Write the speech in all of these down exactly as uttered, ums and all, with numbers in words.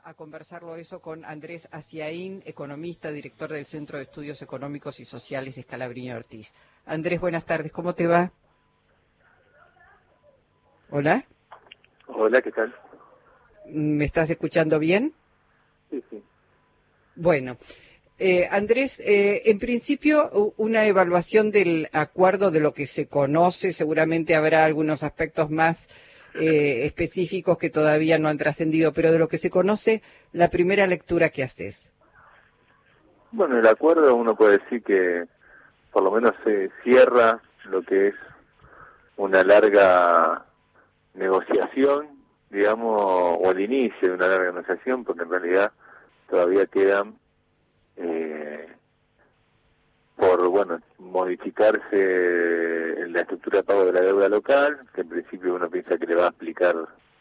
a conversarlo eso con Andrés Aciaín, economista, director del Centro de Estudios Económicos y Sociales Scalabrini Ortiz. Andrés, buenas tardes, ¿cómo te va? ¿Hola? Hola, ¿qué tal? ¿Me estás escuchando bien? Sí, sí. Bueno, eh, Andrés, eh, en principio una evaluación del acuerdo de lo que se conoce, seguramente habrá algunos aspectos más eh, específicos que todavía no han trascendido, pero de lo que se conoce, la primera lectura que haces. Bueno, el acuerdo uno puede decir que por lo menos se cierra lo que es una larga negociación, digamos, o el inicio de una larga negociación, porque en realidad todavía quedan eh, por, bueno, modificarse la estructura de pago de la deuda local, que en principio uno piensa que le va a aplicar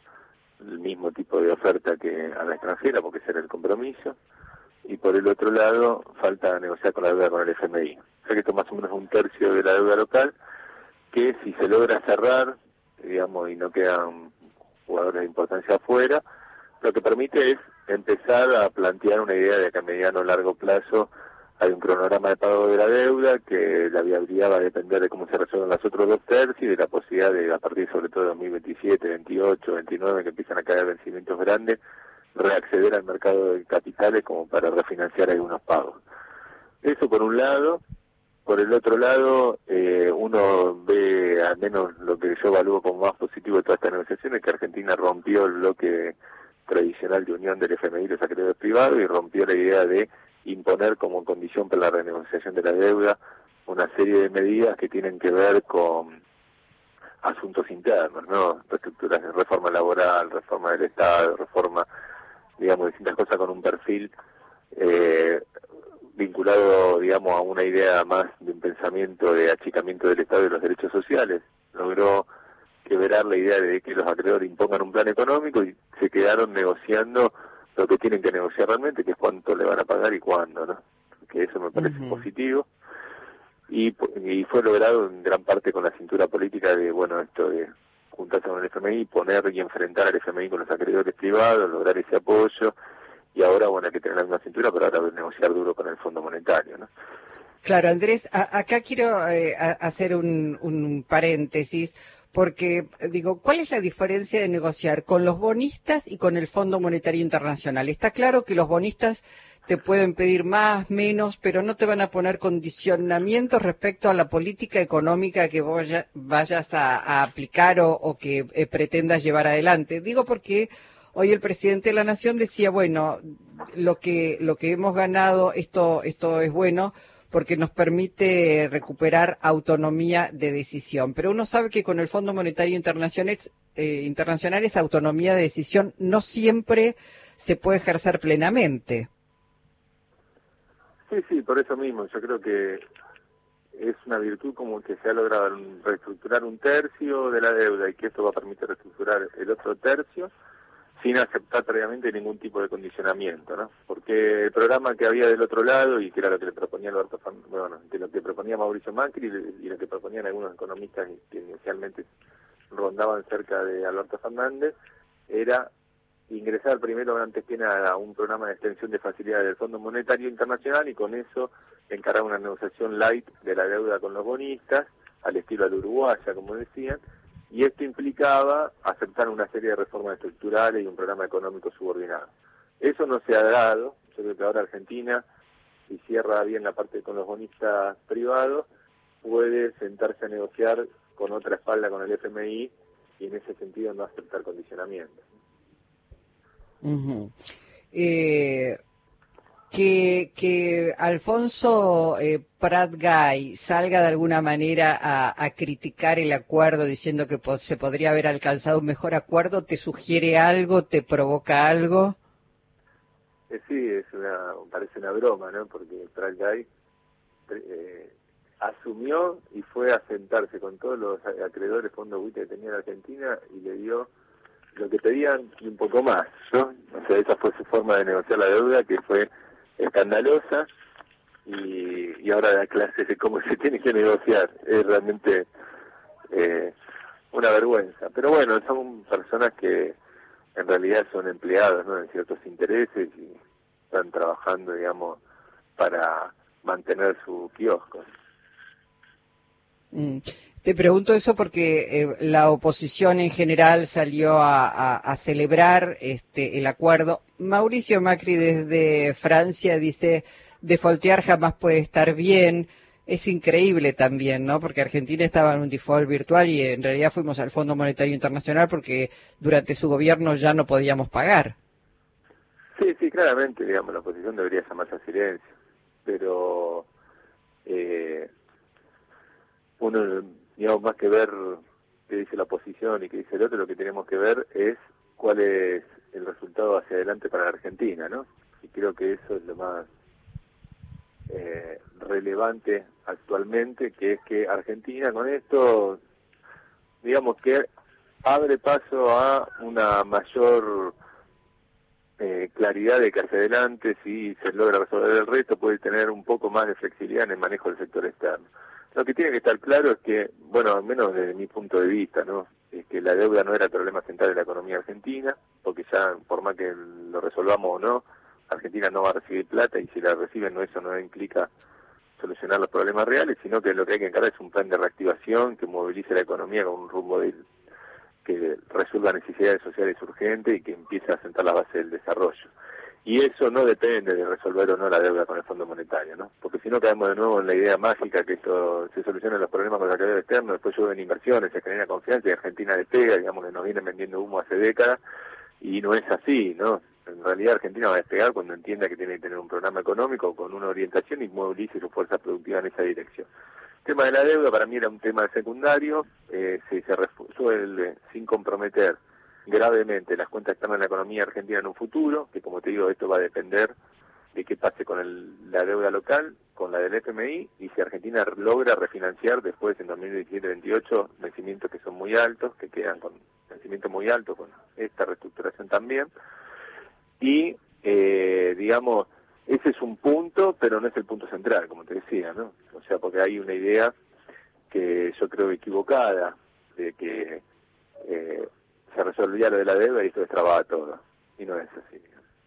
el mismo tipo de oferta que a la extranjera, porque ese era el compromiso. Y por el otro lado, falta negociar con la deuda con el F M I. O sea que esto más o menos es un tercio de la deuda local, que si se logra cerrar, digamos, y no quedan jugadores de importancia afuera, lo que permite es empezar a plantear una idea de que a mediano o largo plazo hay un cronograma de pago de la deuda, que la viabilidad va a depender de cómo se resuelvan los otros dos tercios y de la posibilidad de, a partir sobre todo de dos mil veintisiete, veintiocho, veintinueve, que empiezan a caer vencimientos grandes, reacceder al mercado de capitales como para refinanciar algunos pagos. Eso por un lado. Por el otro lado, eh, uno ve, al menos lo que yo evalúo como más positivo de toda esta negociación, es que Argentina rompió el bloque tradicional de unión del F M I y los acreedores privados y rompió la idea de imponer como condición para la renegociación de la deuda una serie de medidas que tienen que ver con asuntos internos, ¿no? Reestructuras de reforma laboral, reforma del Estado, reforma, digamos, distintas cosas con un perfil eh, vinculado, digamos, a una idea más de un pensamiento de achicamiento del Estado y de los derechos sociales. Logró quebrar la idea de que los acreedores impongan un plan económico y se quedaron negociando lo que tienen que negociar realmente, que es cuánto le van a pagar y cuándo, ¿no? Que eso me parece uh-huh. positivo. Y, y fue logrado en gran parte con la cintura política de, bueno, esto de juntarse con el F M I, poner y enfrentar al F M I con los acreedores privados, lograr ese apoyo. Y ahora, bueno, hay que tener la misma cintura, pero ahora negociar duro con el Fondo Monetario, ¿no? Claro, Andrés, a, acá quiero eh, a, hacer un, un paréntesis, porque, digo, ¿cuál es la diferencia de negociar con los bonistas y con el Fondo Monetario Internacional? Está claro que los bonistas te pueden pedir más, menos, pero no te van a poner condicionamientos respecto a la política económica que vos ya, vayas a, a aplicar o, o que eh, pretendas llevar adelante. Digo porque hoy el presidente de la Nación decía, bueno, lo que lo que hemos ganado, esto esto es bueno porque nos permite recuperar autonomía de decisión. Pero uno sabe que con el Fondo Monetario Internacional, eh, Internacional esa autonomía de decisión no siempre se puede ejercer plenamente. Sí, sí, por eso mismo. Yo creo que es una virtud como que se ha logrado reestructurar un tercio de la deuda y que esto va a permitir reestructurar el otro tercio, sin aceptar previamente ningún tipo de condicionamiento, ¿no? Porque el programa que había del otro lado, y que era lo que le proponía Alberto Fernández, bueno, que lo que proponía Mauricio Macri y lo que proponían algunos economistas que inicialmente rondaban cerca de Alberto Fernández, era ingresar primero antes que nada a un programa de extensión de facilidades del Fondo Monetario Internacional y con eso encarar una negociación light de la deuda con los bonistas, al estilo a la uruguaya, como decían, y esto implicaba aceptar una serie de reformas estructurales y un programa económico subordinado. Eso no se ha dado. Yo creo que ahora Argentina, si cierra bien la parte con los bonistas privados, puede sentarse a negociar con otra espalda con el F M I y en ese sentido no aceptar condicionamientos. Uh-huh. Eh... Que, que Alfonso eh, Prat Gay salga de alguna manera a, a criticar el acuerdo diciendo que po- se podría haber alcanzado un mejor acuerdo, ¿te sugiere algo, te provoca algo? Eh, sí, es una, parece una broma, ¿no? Porque Prat Gay eh, asumió y fue a sentarse con todos los acreedores fondos buitre que tenía en Argentina y le dio lo que pedían y un poco más, ¿no? O sea, esa fue su forma de negociar la deuda, que fue escandalosa, y, y ahora da clases de cómo se tiene que negociar. Es realmente eh, una vergüenza. Pero bueno, son personas que en realidad son empleados, ¿no?, en ciertos intereses y están trabajando, digamos, para mantener su kiosco. Mm. Te pregunto eso porque eh, la oposición en general salió a, a, a celebrar este el acuerdo. Mauricio Macri desde Francia dice, defaultear jamás puede estar bien. Es increíble también, ¿no? Porque Argentina estaba en un default virtual y en realidad fuimos al Fondo Monetario Internacional porque durante su gobierno ya no podíamos pagar. Sí, sí, claramente, digamos, la oposición debería llamarse a silencio, pero eh, uno, digamos, más que ver qué dice la oposición y qué dice el otro, lo que tenemos que ver es cuál es el resultado hacia adelante para la Argentina, ¿no? Y creo que eso es lo más eh, relevante actualmente, que es que Argentina con esto, digamos que abre paso a una mayor eh, claridad de que hacia adelante, si se logra resolver el resto, puede tener un poco más de flexibilidad en el manejo del sector externo. Lo que tiene que estar claro es que, bueno, al menos desde mi punto de vista, ¿no?, es que la deuda no era el problema central de la economía argentina, porque ya, por más que lo resolvamos o no, Argentina no va a recibir plata, y si la reciben, no, eso no implica solucionar los problemas reales, sino que lo que hay que encarar es un plan de reactivación que movilice la economía con un rumbo de, que resuelva necesidades sociales urgentes y que empiece a sentar la base del desarrollo. Y eso no depende de resolver o no la deuda con el Fondo Monetario, ¿no? Porque si no caemos de nuevo en la idea mágica que esto se soluciona los problemas con la deuda externa, después llueven inversiones, se genera confianza y Argentina despega, digamos que nos vienen vendiendo humo hace décadas, y no es así, ¿no? En realidad Argentina va a despegar cuando entienda que tiene que tener un programa económico con una orientación y movilice su fuerza productiva en esa dirección. El tema de la deuda para mí era un tema secundario, eh, si se resuelve sin comprometer gravemente las cuentas externas de la economía argentina en un futuro, que como te digo, esto va a depender de qué pase con el, la deuda local, con la del F M I, y si Argentina logra refinanciar después en dos mil diecisiete veintiocho vencimientos que son muy altos, que quedan con vencimientos muy altos, con esta reestructuración también, y eh, digamos, ese es un punto, pero no es el punto central, como te decía, ¿no? O sea, porque hay una idea que yo creo equivocada, de que eh, se resolvía lo de la deuda y esto destrababa todo, y no es así.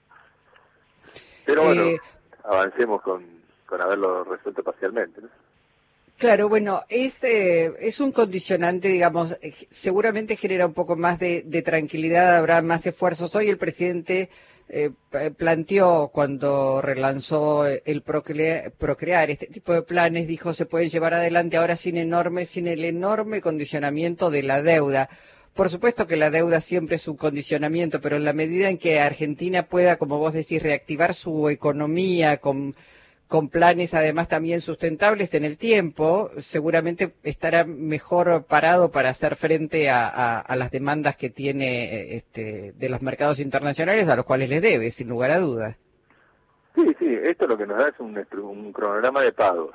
Pero bueno, eh, avancemos con, con haberlo resuelto parcialmente, ¿no? Claro, bueno, es eh, es un condicionante, digamos, seguramente genera un poco más de, de tranquilidad, habrá más esfuerzos. Hoy el presidente eh, planteó, cuando relanzó el Procrear, Procrear, este tipo de planes, dijo se pueden llevar adelante ahora sin enorme, sin el enorme condicionamiento de la deuda. Por supuesto que la deuda siempre es un condicionamiento, pero en la medida en que Argentina pueda, como vos decís, reactivar su economía con con planes además también sustentables en el tiempo, seguramente estará mejor parado para hacer frente a, a, a las demandas que tiene este, de los mercados internacionales, a los cuales le debe, sin lugar a dudas. Sí, sí, esto lo que nos da es un, un cronograma de pagos.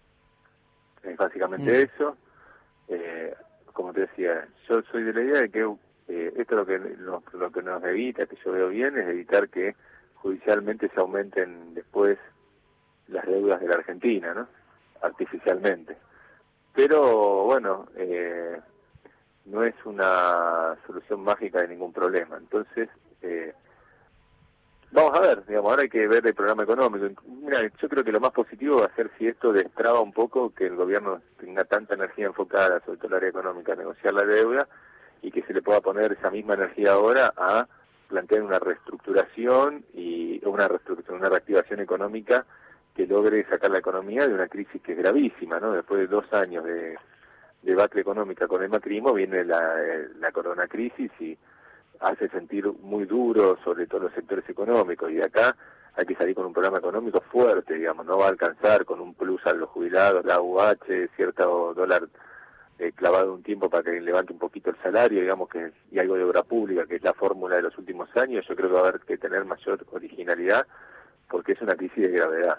Es básicamente mm. eso. Eh, como te decía, yo soy de la idea de que eh, esto lo que, lo, lo que nos evita, que yo veo bien, es evitar que judicialmente se aumenten después las deudas de la Argentina, ¿no? Artificialmente. Pero, bueno, eh, no es una solución mágica de ningún problema. Entonces, eh, vamos a ver, digamos, ahora hay que ver el programa económico. Mira, yo creo que lo más positivo va a ser si esto destraba un poco que el gobierno tenga tanta energía enfocada, sobre todo el área económica, a negociar la deuda, y que se le pueda poner esa misma energía ahora a plantear una reestructuración y una reestructuración, una reactivación económica que logre sacar la economía de una crisis que es gravísima, ¿no? Después de dos años de debacle económica con el macrismo, viene la, la coronacrisis y hace sentir muy duro sobre todo los sectores económicos, y de acá hay que salir con un programa económico fuerte, digamos, no va a alcanzar con un plus a los jubilados, la U H, cierto dólar eh, clavado un tiempo para que levante un poquito el salario, digamos, que y algo de obra pública, que es la fórmula de los últimos años. Yo creo que va a haber que tener mayor originalidad, porque es una crisis de gravedad.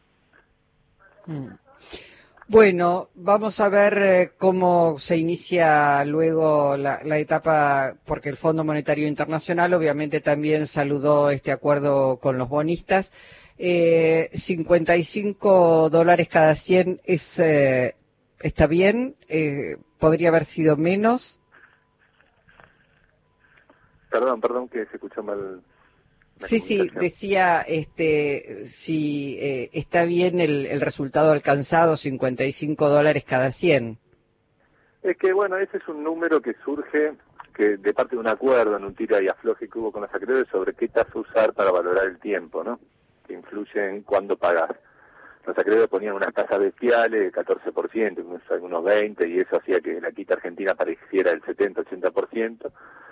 Bueno, vamos a ver eh, cómo se inicia luego la, la etapa, porque el Fondo Monetario Internacional obviamente también saludó este acuerdo con los bonistas. Eh, cincuenta y cinco dólares cada cien es eh, está bien, eh, podría haber sido menos. perdón, perdón que se escuchó mal. Sí, sí, decía este, si eh, está bien el, el resultado alcanzado, cincuenta y cinco dólares cada cien. Es que, bueno, ese es un número que surge que de parte de un acuerdo en un tira y afloje que hubo con los acreedores sobre qué tasa usar para valorar el tiempo, ¿no? Que influye en cuándo pagás. Los acreedores ponían unas tasas bestiales de catorce por ciento, algunos veinte por ciento, y eso hacía que la quita argentina pareciera el setenta ochenta por ciento,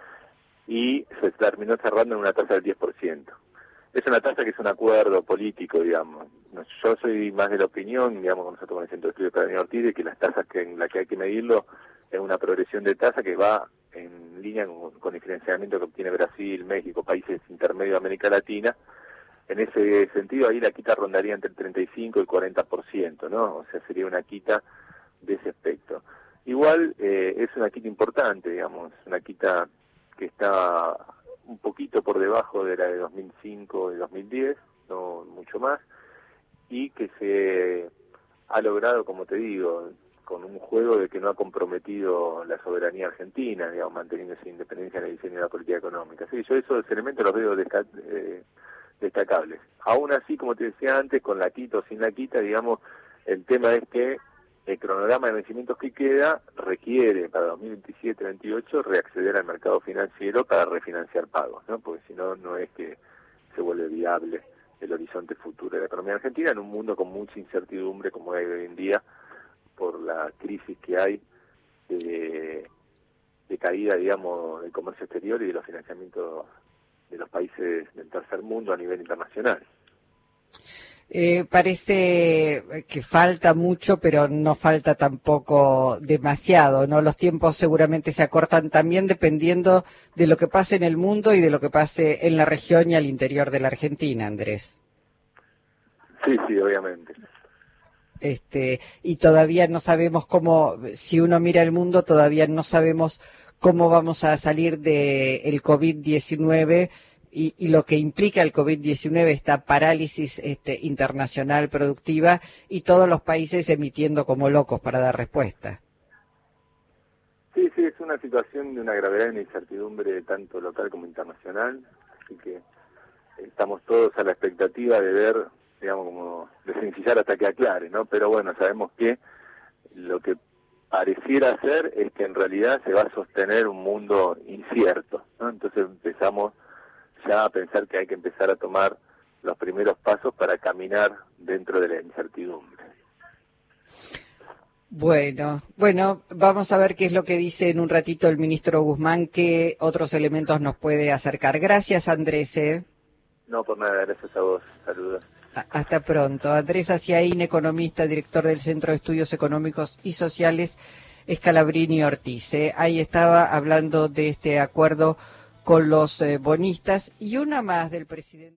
y se terminó cerrando en una tasa del diez por ciento. Es una tasa que es un acuerdo político, digamos. Yo soy más de la opinión, digamos, nosotros con el Centro de Estudios de Pedagogía Ortiz, de que las tasas que en la que hay que medirlo es una progresión de tasa que va en línea con, con el financiamiento que obtiene Brasil, México, países intermedios de América Latina. En ese sentido, ahí la quita rondaría entre el treinta y cinco y el cuarenta por ciento, ¿no? O sea, sería una quita de ese aspecto. Igual eh, es una quita importante, digamos, una quita que está un poquito por debajo de la de dos mil cinco y dos mil diez, no mucho más, y que se ha logrado, como te digo, con un juego de que no ha comprometido la soberanía argentina, digamos, manteniendo esa independencia en el diseño de la política económica. Sí, yo esos elementos los veo desca eh, destacables. Aún así, como te decía antes, con la quita o sin la quita, digamos, el tema es que el cronograma de vencimientos que queda requiere para dos mil veintisiete veintiocho reacceder al mercado financiero para refinanciar pagos, ¿no? Porque si no, no es que se vuelve viable el horizonte futuro de la economía argentina en un mundo con mucha incertidumbre como hay hoy en día por la crisis que hay de, de caída, digamos, del comercio exterior y de los financiamientos de los países del tercer mundo a nivel internacional. Eh, parece que falta mucho, pero no falta tampoco demasiado, ¿no? Los tiempos seguramente se acortan también dependiendo de lo que pase en el mundo y de lo que pase en la región y al interior de la Argentina, Andrés. Sí, sí, obviamente. Este, y todavía no sabemos cómo, si uno mira el mundo, todavía no sabemos cómo vamos a salir del COVID diecinueve. Y, y lo que implica el COVID diecinueve, esta parálisis este, internacional productiva y todos los países emitiendo como locos para dar respuesta. Sí, sí, es una situación de una gravedad y una incertidumbre tanto local como internacional, así que estamos todos a la expectativa de ver, digamos, como desencillar hasta que aclare, ¿no? Pero bueno, sabemos que lo que pareciera ser es que en realidad se va a sostener un mundo incierto, ¿no? Entonces empezamos ya a pensar que hay que empezar a tomar los primeros pasos para caminar dentro de la incertidumbre. Bueno, bueno, vamos a ver qué es lo que dice en un ratito el ministro Guzmán, qué otros elementos nos puede acercar. Gracias, Andrés. ¿eh? No, por nada, gracias a vos. Saludos. Hasta pronto. Andrés Aciaín, economista, director del Centro de Estudios Económicos y Sociales Scalabrini Ortiz. ¿eh? Ahí estaba hablando de este acuerdo con los eh, bonistas y una más del presidente.